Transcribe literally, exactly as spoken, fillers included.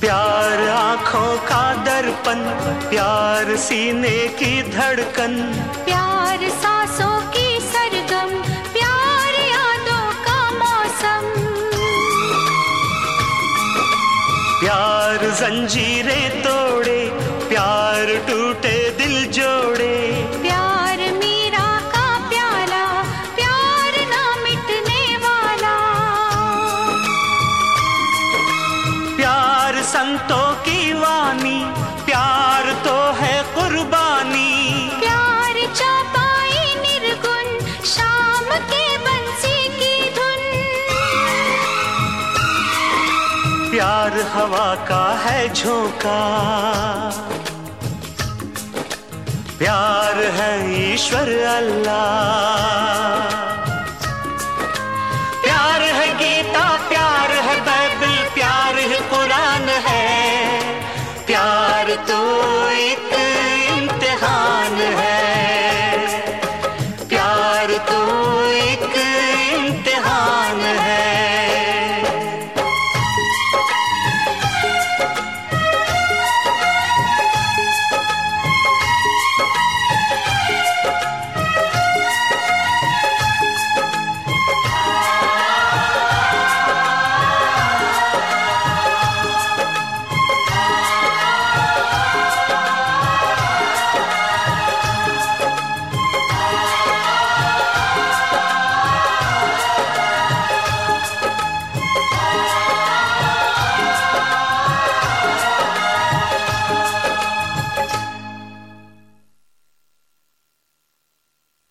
प्यार आँखों का दर्पण, प्यार सीने की धड़कन, प्यार सांसों की सरगम, प्यार यादों का मौसम। प्यार जंजीरें तोड़े, प्यार टूटे दिल जोड़े, प्यार मीरा का प्याला, प्यार ना मिटने वाला। प्यार संतों की वाणी, प्यार तो है कुर्बानी। प्यार चापाई निर्गुण, शाम के बंसी की धुन। प्यार हवा का है झोंका, प्यार है ईश्वर अल्लाह।